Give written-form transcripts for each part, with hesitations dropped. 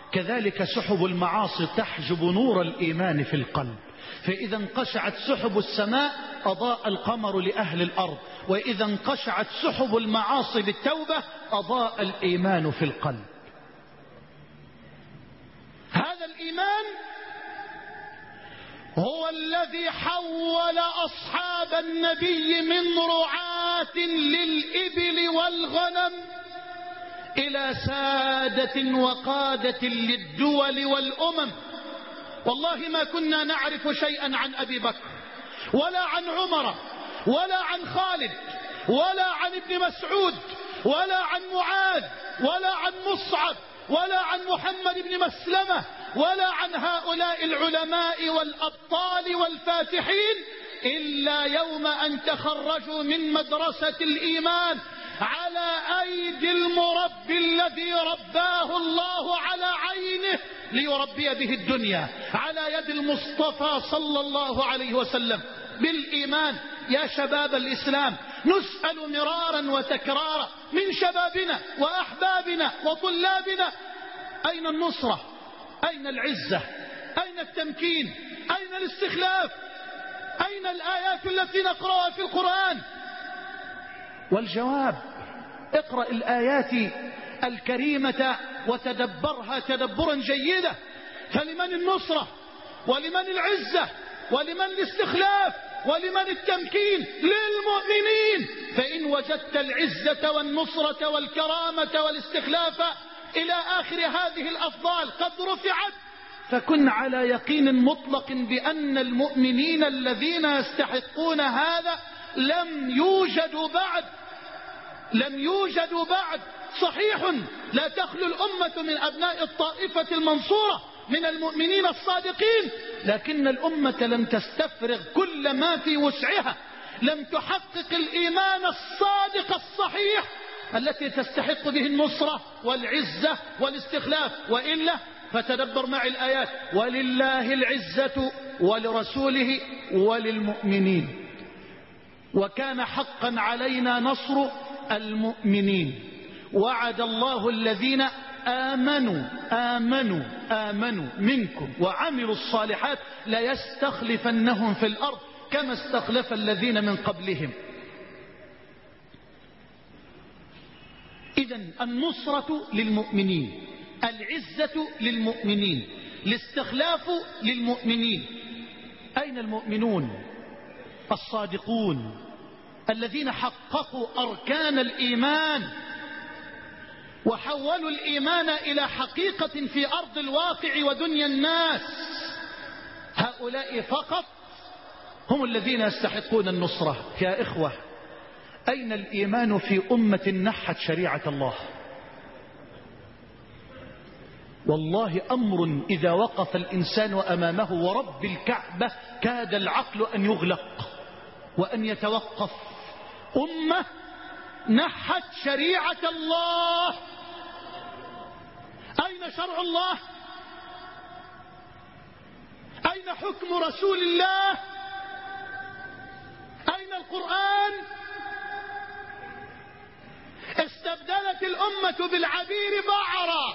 كذلك سحب المعاصي تحجب نور الإيمان في القلب، فإذا انقشعت سحب السماء أضاء القمر لأهل الأرض، وإذا انقشعت سحب المعاصي بالتوبة أضاء الإيمان في القلب. هذا الإيمان هو الذي حول أصحاب النبي من رعاة للإبل والغنم إلى سادة وقادة للدول والأمم. والله ما كنا نعرف شيئا عن أبي بكر ولا عن عمر ولا عن خالد ولا عن ابن مسعود ولا عن معاذ ولا عن مصعب ولا عن محمد بن مسلمة ولا عن هؤلاء العلماء والأبطال والفاتحين إلا يوم أن تخرجوا من مدرسة الإيمان على أيدي المربي الذي رباه الله على عينه ليربي به الدنيا، على يد المصطفى صلى الله عليه وسلم. بالإيمان يا شباب الإسلام نسأل مرارا وتكرارا من شبابنا وأحبابنا وطلابنا: أين النصرة؟ أين العزة؟ أين التمكين؟ أين الاستخلاف؟ أين الآيات التي نقرأها في القرآن؟ والجواب: اقرأ الآيات الكريمة وتدبرها تدبرا جيدا. فلمن النصرة ولمن العزة ولمن الاستخلاف ولمن التمكين؟ للمؤمنين. فإن وجدت العزة والنصرة والكرامة والاستخلاف إلى آخر هذه الأفضال قد رفعت، فكن على يقين مطلق بأن المؤمنين الذين يستحقون هذا لم يوجدوا بعد. صحيح لا تخلو الأمة من أبناء الطائفة المنصورة من المؤمنين الصادقين، لكن الأمة لم تستفرغ كل ما في وسعها، لم تحقق الإيمان الصادق الصحيح التي تستحق به النصرة والعزة والاستخلاف. وإلا فتدبر معي الآيات: ولله العزة ولرسوله وللمؤمنين وكان حقا علينا نصر المؤمنين. وعد الله الذين آمنوا منكم وعملوا الصالحات ليستخلفنهم في الأرض كما استخلف الذين من قبلهم. إذن النصرة للمؤمنين، العزة للمؤمنين، الاستخلاف للمؤمنين. أين المؤمنون الصادقون الذين حققوا أركان الإيمان وحولوا الإيمان إلى حقيقة في أرض الواقع ودنيا الناس؟ هؤلاء فقط هم الذين يستحقون النصرة. يا إخوة، أين الإيمان في أمة نحت شريعة الله؟ والله أمر إذا وقف الإنسان أمامه ورب الكعبة كاد العقل أن يغلق وأن يتوقف. أمة نحت شريعة الله. أين شرع الله؟ أين حكم رسول الله؟ أين القرآن؟ استبدلت الأمة بالعبير بعرا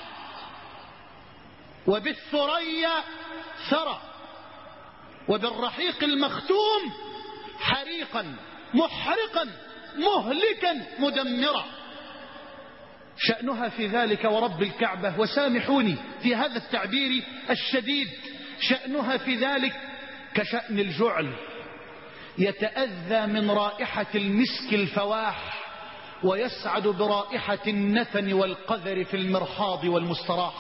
وبالثريا ثرى وبالرحيق المختوم حريقا محرقا مهلكا مدمرا. شأنها في ذلك ورب الكعبة، وسامحوني في هذا التعبير الشديد، شأنها في ذلك كشأن الجعل، يتأذى من رائحة المسك الفواح ويسعد برائحة النتن والقذر في المرحاض والمستراح.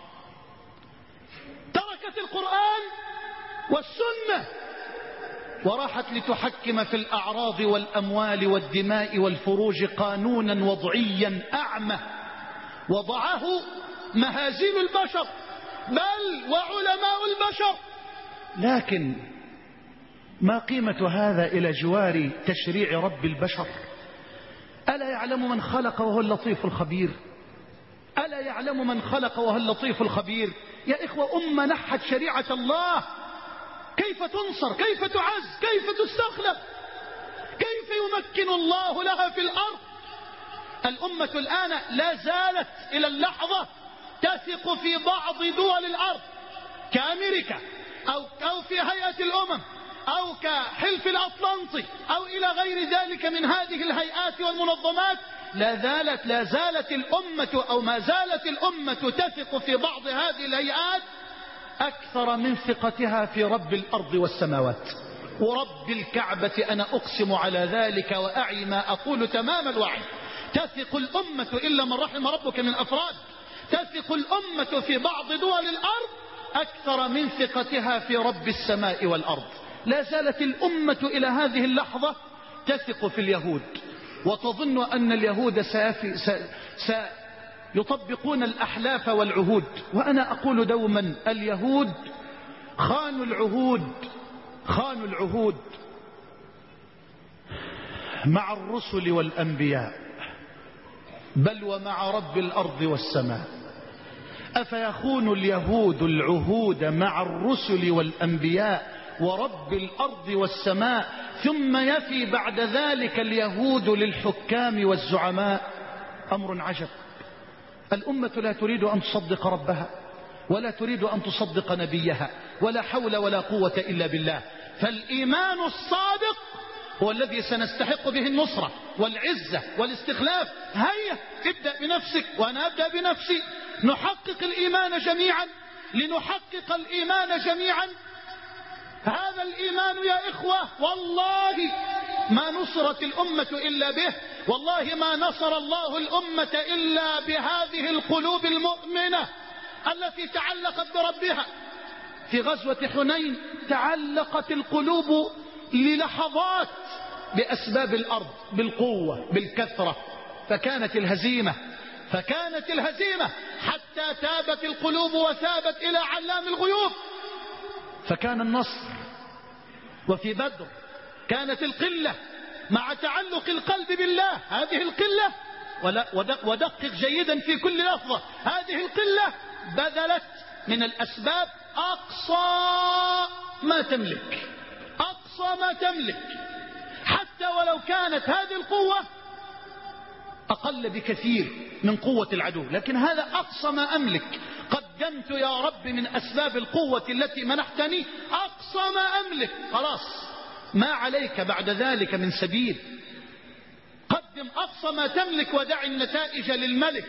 تركت القرآن والسنة وراحت لتحكم في الأعراض والأموال والدماء والفروج قانونا وضعيا أعمى وضعه مهازيل البشر بل وعلماء البشر. لكن ما قيمة هذا إلى جوار تشريع رب البشر؟ ألا يعلم من خلق وهو اللطيف الخبير؟ ألا يعلم من خلق وهو اللطيف الخبير؟ يا إخوة، أمة نحت شريعة الله، كيف تنصر؟ كيف تعز؟ كيف تستخلف؟ كيف يمكن الله لها في الأرض؟ الأمة الآن لا زالت إلى اللحظة تثق في بعض دول الأرض كأمريكا أو في هيئة الأمم أو كحلف الأطلنطي أو إلى غير ذلك من هذه الهيئات والمنظمات، لا زالت الأمة أو ما زالت الأمة تثق في بعض هذه الهيئات أكثر من ثقتها في رب الأرض والسماوات. ورب الكعبة أنا أقسم على ذلك وأعي ما أقول تمام الوعي، تثق الأمة إلا من رحم ربك من أفراد، تثق الأمة في بعض دول الأرض أكثر من ثقتها في رب السماء والأرض. لا زالت الأمة إلى هذه اللحظة تثق في اليهود وتظن أن اليهود سيطبقون الأحلاف والعهود. وأنا أقول دوما اليهود خانوا العهود مع الرسل والأنبياء، بل ومع رب الأرض والسماء. أفيخون اليهود العهود مع الرسل والأنبياء ورب الأرض والسماء ثم يفي بعد ذلك اليهود للحكام والزعماء؟ أمر عجب. الأمة لا تريد أن تصدق ربها ولا تريد أن تصدق نبيها، ولا حول ولا قوة إلا بالله. فالإيمان الصادق هو الذي سنستحق به النصرة والعزة والاستخلاف. هيا ابدأ بنفسك وأنا أبدأ بنفسي، نحقق الإيمان جميعا، لنحقق الإيمان جميعا. هذا الإيمان يا إخوة والله ما نصرت الأمة إلا به، والله ما نصر الله الأمة إلا بهذه القلوب المؤمنة التي تعلقت بربها. في غزوة حنين تعلقت القلوب للحظات بأسباب الأرض، بالقوة بالكثرة، فكانت الهزيمة حتى تابت القلوب وثابت إلى علام الغيوب، فكان النصر. وفي بدر كانت القلة مع تعلق القلب بالله، هذه القلة ودقق جيدا في كل لفظة، هذه القلة بذلت من الأسباب أقصى ما تملك، حتى ولو كانت هذه القوة أقل بكثير من قوة العدو، لكن هذا أقصى ما أملك. قدمت يا رب من أسباب القوة التي منحتني أقصى ما أملك، خلاص ما عليك بعد ذلك من سبيل. قدم أقصى ما تملك ودع النتائج للملك.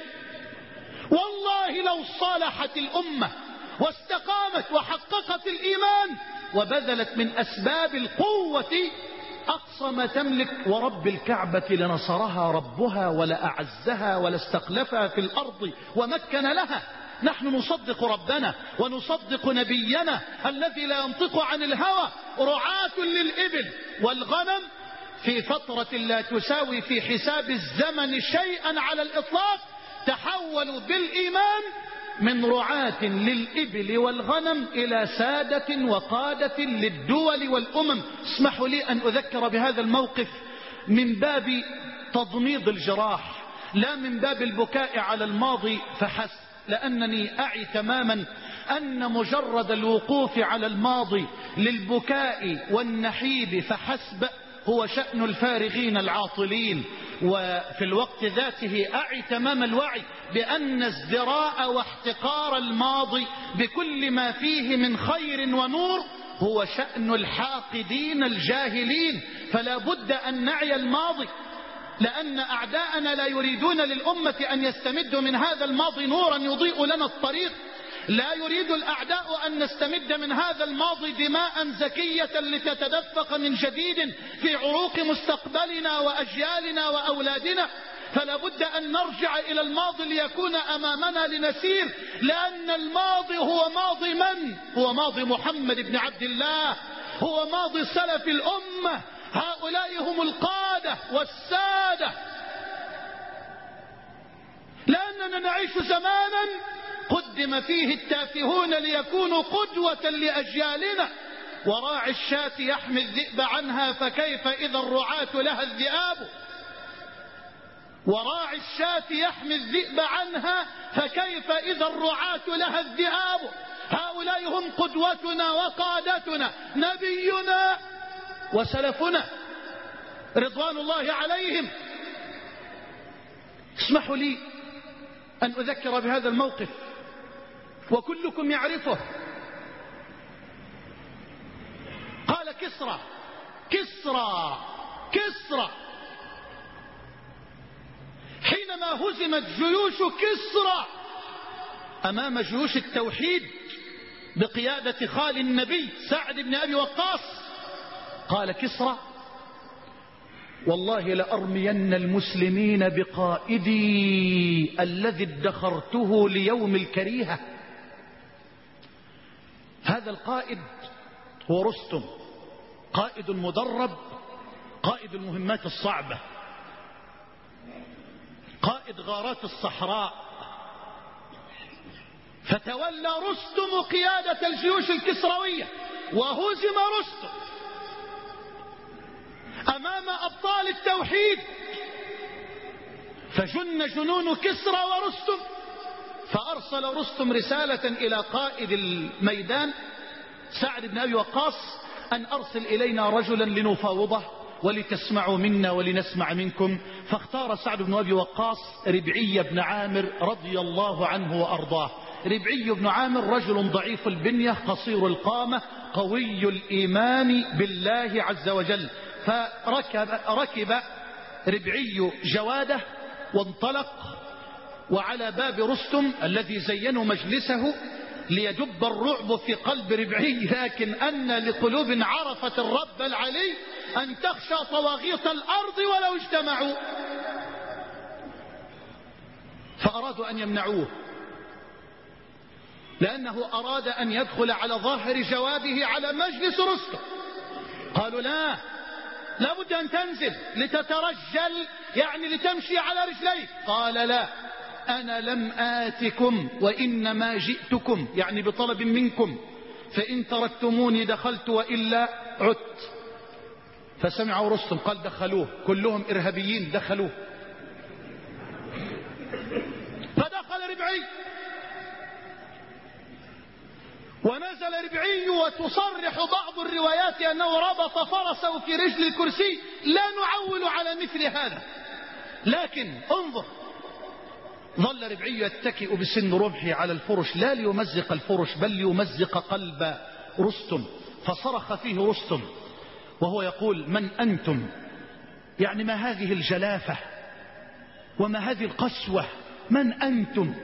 والله لو صالحت الأمة واستقامت وحققت الإيمان وبذلت من أسباب القوة أقصى ما تملك ورب الكعبة لنصرها ربها ولأعزها ولاستخلفها في الأرض ومكن لها. نحن نصدق ربنا ونصدق نبينا الذي لا ينطق عن الهوى. رعاة للإبل والغنم في فترة لا تساوي في حساب الزمن شيئا على الإطلاق تحولوا بالإيمان من رعاة للإبل والغنم إلى سادة وقادة للدول والأمم. اسمحوا لي أن أذكر بهذا الموقف من باب تضميد الجراح، لا من باب البكاء على الماضي فحسب، لأنني أعي تماما أن مجرد الوقوف على الماضي للبكاء والنحيب فحسب هو شأن الفارغين العاطلين. وفي الوقت ذاته أعي تمام الوعي بأن ازدراء واحتقار الماضي بكل ما فيه من خير ونور هو شأن الحاقدين الجاهلين. فلا بد أن نعي الماضي، لأن أعداءنا لا يريدون للأمة أن يستمدوا من هذا الماضي نورا يضيء لنا الطريق. لا يريد الأعداء أن نستمد من هذا الماضي دماء زكية لتتدفق من جديد في عروق مستقبلنا وأجيالنا وأولادنا. فلا بد أن نرجع إلى الماضي ليكون أمامنا لنسير، لأن الماضي هو ماضي من؟ هو ماضي محمد بن عبد الله، هو ماضي سلف الأمة. هؤلاء هم القادة والسادة. لأننا نعيش زمانا قدم فيه التافهون ليكونوا قدوة لأجيالنا. وراعي الشاة يحمي الذئب عنها فكيف إذا الرعاة لها الذئاب. وراعي الشاة يحمي الذئب عنها فكيف إذا الرعاة لها الذئاب. هؤلاء هم قدوتنا وقادتنا، نبينا وسلفنا رضوان الله عليهم. اسمحوا لي أن أذكر بهذا الموقف وكلكم يعرفه. قال كسرى كسرى كسرى حينما هزمت جيوش كسرى أمام جيوش التوحيد بقيادة خال النبي سعد بن أبي وقاص، قال كسرى: والله لأرمين المسلمين بقائدي الذي ادخرته ليوم الكريهة. هذا القائد هو رستم، قائد مدرب، قائد المهمات الصعبة، قائد غارات الصحراء. فتولى رستم قيادة الجيوش الكسروية وهزم رستم أمام أبطال التوحيد، فجن جنون كسرى ورستم. فأرسل رستم رسالة إلى قائد الميدان سعد بن أبي وقاص أن أرسل إلينا رجلا لنفاوضه ولتسمعوا منا ولنسمع منكم. فاختار سعد بن أبي وقاص ربعي بن عامر رضي الله عنه وأرضاه. ربعي بن عامر رجل ضعيف البنية قصير القامة قوي الإيمان بالله عز وجل. فركب ربعي جواده وانطلق، وعلى باب رستم الذي زينوا مجلسه ليدب الرعب في قلب ربعي، لكن أن لقلوب عرفت الرب العلي أن تخشى طواغيت الأرض ولو اجتمعوا، فأرادوا أن يمنعوه، لأنه أراد أن يدخل على ظاهر جواده على مجلس رستم. قالوا: لا بد أن تنزل لتترجل، يعني لتمشي على رجليك. قال: لا، أنا لم آتكم وإنما جئتكم، يعني بطلب منكم، فإن تركتموني دخلت وإلا عدت. فسمعوا رستم قال: دخلوه، كلهم إرهابيين، دخلوه. فدخل ربعي ونزل ربعي، وتصرح بعض الروايات أنه ربط فرسه في رجل الكرسي. لا نعول على مثل هذا، لكن انظر، ظل ربعي يتكئ بسن رمحه على الفرش، لا ليمزق الفرش بل ليمزق قلب رستم. فصرخ فيه رستم وهو يقول: من أنتم؟ يعني ما هذه الجلافة وما هذه القسوة؟ من أنتم؟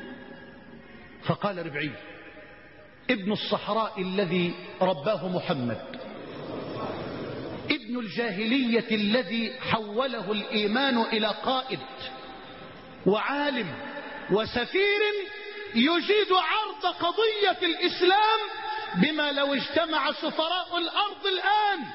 فقال ربعي: ابن الصحراء الذي رباه محمد، ابن الجاهلية الذي حوله الإيمان إلى قائد وعالم وسفير يجيد عرض قضية الإسلام بما لو اجتمع سفراء الأرض الآن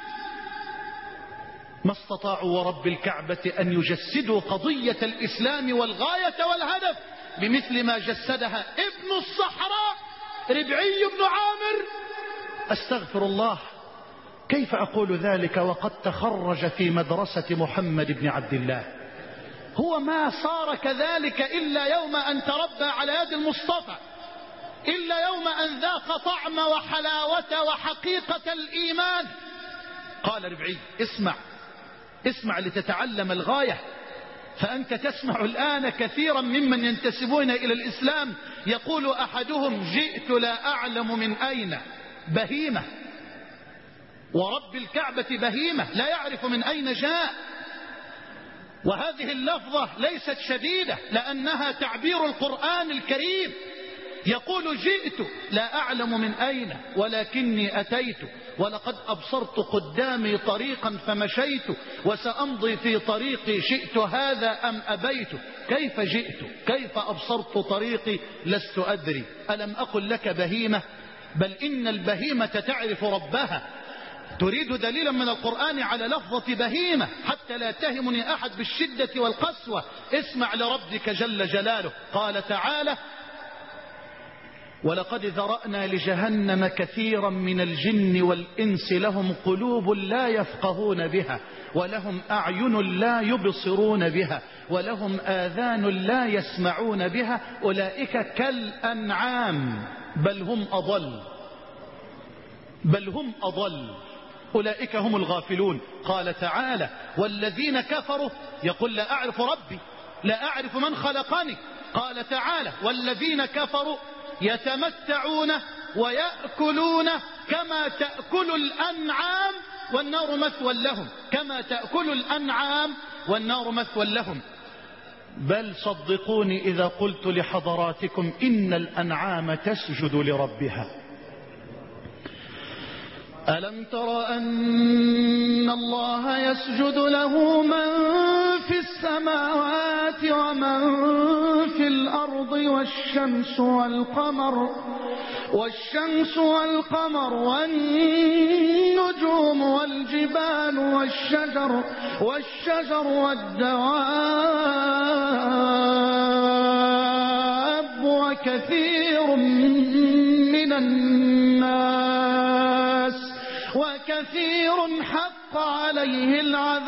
ما استطاعوا ورب الكعبة أن يجسدوا قضية الإسلام والغاية والهدف بمثل ما جسدها ابن الصحراء ربعي بن عامر. أستغفر الله، كيف أقول ذلك وقد تخرج في مدرسة محمد بن عبد الله؟ هو ما صار كذلك إلا يوم أن تربى على يد المصطفى، إلا يوم أن ذاق طعم وحلاوة وحقيقة الإيمان. قال ربعي: اسمع لتتعلم الغاية. فأنت تسمع الآن كثيرا ممن ينتسبون إلى الإسلام يقول أحدهم: جئت لا أعلم من أين، بهيمة، ورب الكعبة بهيمة لا يعرف من أين جاء. وهذه اللفظة ليست شديدة لأنها تعبير القرآن الكريم، يقول: جئت لا أعلم من أين ولكني أتيت، ولقد أبصرت قدامي طريقا فمشيت، وسأمضي في طريقي، شئت هذا أم أبيت. كيف جئت؟ كيف أبصرت طريقي؟ لست أدري. ألم أقل لك بهيمة؟ بل إن البهيمة تعرف ربها. تريد دليلا من القرآن على لفظة بهيمة حتى لا يتهمني أحد بالشدة والقسوة. اسمع لربك جل جلاله. قال تعالى: ولقد ذرأنا لجهنم كثيرا من الجن والإنس لهم قلوب لا يفقهون بها ولهم أعين لا يبصرون بها ولهم آذان لا يسمعون بها أولئك كالأنعام بل هم أضل أولئك هم الغافلون. قال تعالى: والذين كفروا، يقول: لا أعرف ربي، لا أعرف من خلقني، قال تعالى والذين كفروا يتمتعون ويأكلون كما تأكل الأنعام والنار مثوى لهم، كما تأكل الأنعام والنار مثوى لهم. بل صدقوني إذا قلت لحضراتكم إن الأنعام تسجد لربها. ألم تر أن الله يسجد له من في السماوات ومن في الأرض والشمس والقمر والنجوم والجبال والشجر والدواب وكثير من الناس وكثير حق عليه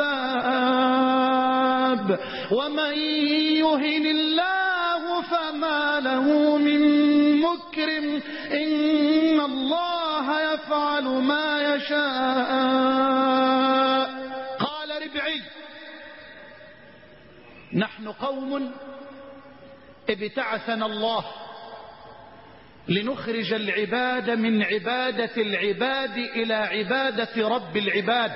العذاب ومن يهن الله فما له من مكرم إن الله يفعل ما يشاء. قال ربعي نحن قوم ابتعثنا الله لنخرج العباد من عبادة العباد إلى عبادة رب العباد،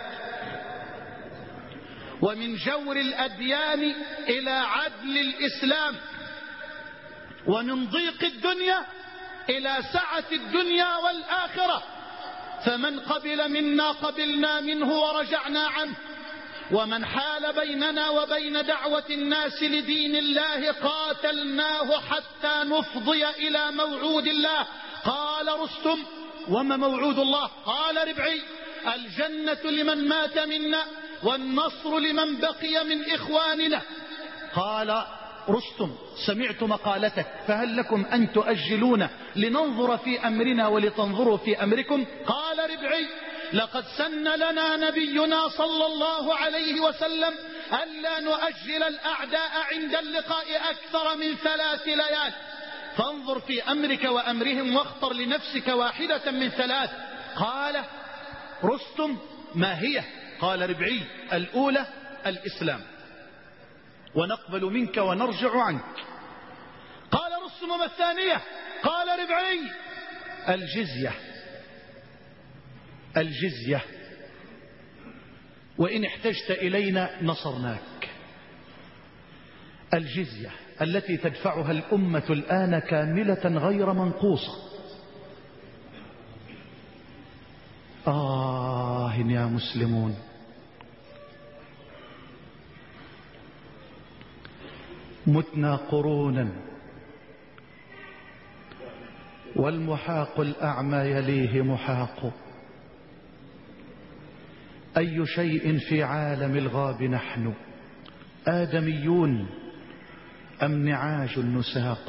ومن جور الأديان إلى عدل الإسلام، ومن ضيق الدنيا إلى سعة الدنيا والآخرة. فمن قبل منا قبلنا منه ورجعنا عنه، ومن حال بيننا وبين دعوة الناس لدين الله قاتلناه حتى نفضي إلى موعود الله. قال رستم وما موعود الله؟ قال ربعي الجنة لمن مات منا والنصر لمن بقي من إخواننا. قال رستم سمعت مقالتك فهل لكم أن تؤجلون لننظر في أمرنا ولتنظروا في أمركم؟ قال ربعي لقد سن لنا نبينا صلى الله عليه وسلم ألا نؤجل الأعداء عند اللقاء أكثر من 3 ليال، فانظر في أمرك وأمرهم واختر لنفسك واحدة من 3. قال رستم ما هي؟ قال ربعي الأولى الإسلام، ونقبل منك ونرجع عنك. قال رستم ما الثانية؟ قال ربعي الجزية، وإن احتجت إلينا نصرناك. الجزية التي تدفعها الأمة الآن كاملة غير منقوصة. يا مسلمون، متنا قرونا والمحاق الأعمى يليه محاق. أي شيء في عالم الغاب نحن؟ آدميون أم نعاج نساق؟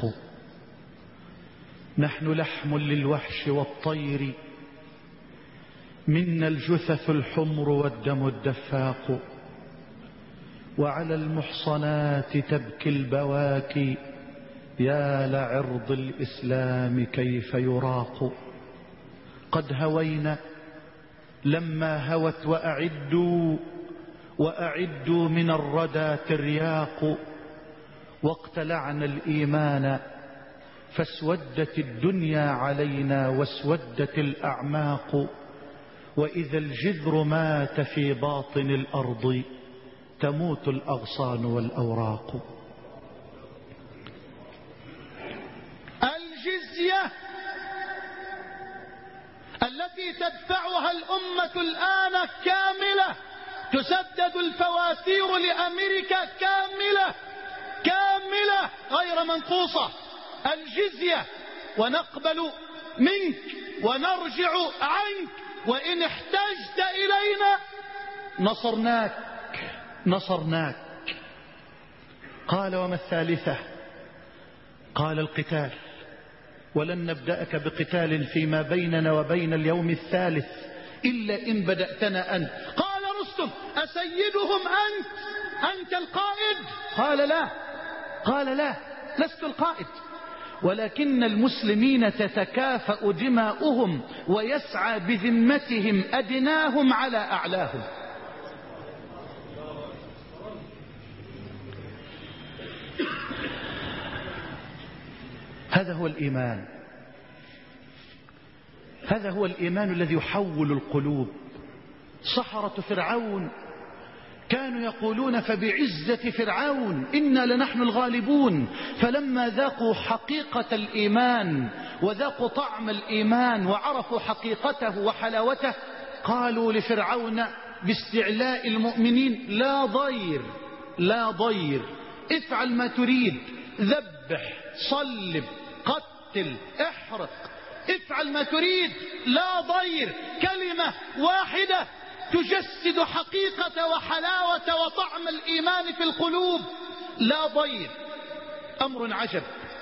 نحن لحم للوحش والطير، منا الجثث الحمر والدم الدفاق. وعلى المحصنات تبكي البواكي، يا لعرض الإسلام كيف يراق. قد هوينا لما هوت وأعدوا من الردى ترياق. واقتلعنا الإيمان فاسودت الدنيا علينا واسودت الأعماق. وإذا الجذر مات في باطن الأرض تموت الأغصان والأوراق. الجزية التي تدفعها الأمة الآن كاملة، تسدد الفواتير لأمريكا كاملة غير منقوصة. الجزية، ونقبل منك ونرجع عنك، وإن احتجت إلينا نصرناك. قال وما الثالثة؟ قال القتال، ولن نبدأك بقتال فيما بيننا وبين اليوم الثالث إلا إن بدأتنا أنت. قال رستم أسيدهم أنت القائد؟ قال لا لست القائد، ولكن المسلمين تتكافأ دماؤهم ويسعى بذمتهم أدناهم على أعلاهم. الإيمان. هذا هو الإيمان الذي يحول القلوب. سحرة فرعون كانوا يقولون فبعزة فرعون إنا لنحن الغالبون، فلما ذاقوا حقيقة الإيمان وذاقوا طعم الإيمان وعرفوا حقيقته وحلاوته قالوا لفرعون باستعلاء المؤمنين لا ضير لا ضير، افعل ما تريد، ذبح صلب قتل احرق، افعل ما تريد لا ضير. كلمة واحدة تجسد حقيقة وحلاوة وطعم الإيمان في القلوب، لا ضير. أمر عجب.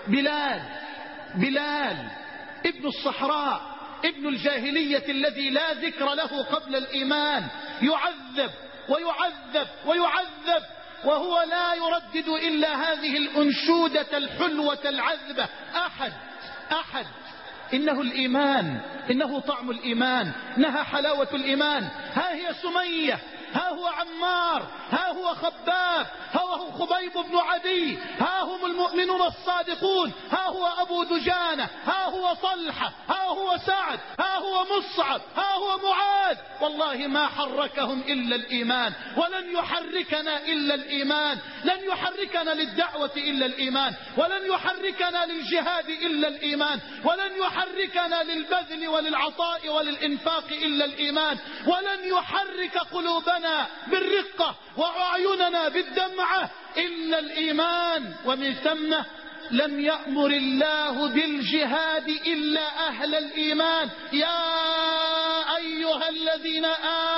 بلال ابن الصحراء ابن الجاهلية الذي لا ذكر له قبل الإيمان يعذب ويعذب ويعذب وهو لا يردد إلا هذه الأنشودة الحلوة العذبة: أحد إنه الإيمان، إنه طعم الإيمان، إنها حلاوة الإيمان. ها هي سمية، ها هو عمار، ها هو خباب، ها هو خبيب بن عدي، ها هم المؤمنون الصادقون، ها هو أبو دجانة، ها هو طلحة، ها هو سعد، ها هو مصعب، ها هو معاذ. والله ما حركهم إلا الإيمان، ولن يحركنا إلا الإيمان، لن يحركنا للدعوة إلا الإيمان، ولن يحركنا للجهاد إلا الإيمان، ولن يحركنا للبذل وللعطاء وللإنفاق إلا الإيمان، ولن يحرك قلوبنا بالرقة وأعيننا بالدمعة إلا الإيمان. ومن ثم لم يأمر الله بالجهاد إلا أهل الإيمان. يا أيها الذين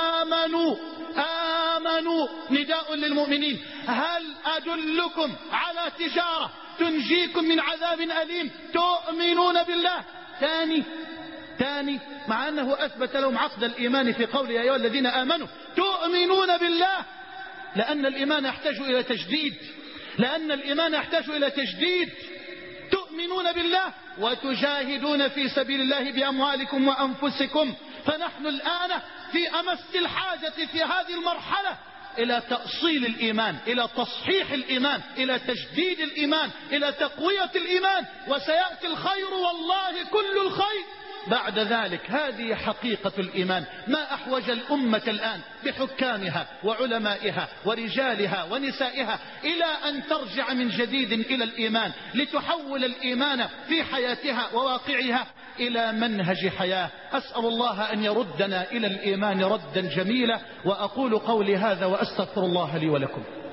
آمنوا نداء للمؤمنين: هل أدلكم على تجارة تنجيكم من عذاب أليم تؤمنون بالله؟ ثاني مع أنه أثبت لهم عقد الإيمان في قوله يا أيها الذين آمنوا تؤمنون بالله، لأن الإيمان يحتاج إلى تجديد، لأن الإيمان يحتاج إلى تجديد. تؤمنون بالله وتجاهدون في سبيل الله بأموالكم وأنفسكم. فنحن الآن في أمس الحاجة في هذه المرحلة إلى تأصيل الإيمان، إلى تصحيح الإيمان، إلى تجديد الإيمان، إلى تقوية الإيمان، وسيأتي الخير والله كل الخير بعد ذلك. هذه حقيقة الإيمان. ما أحوج الأمة الآن بحكامها وعلمائها ورجالها ونسائها إلى أن ترجع من جديد إلى الإيمان، لتحول الإيمان في حياتها وواقعها إلى منهج حياة. أسأل الله أن يردنا إلى الإيمان ردا جميلا، وأقول قولي هذا وأستغفر الله لي ولكم.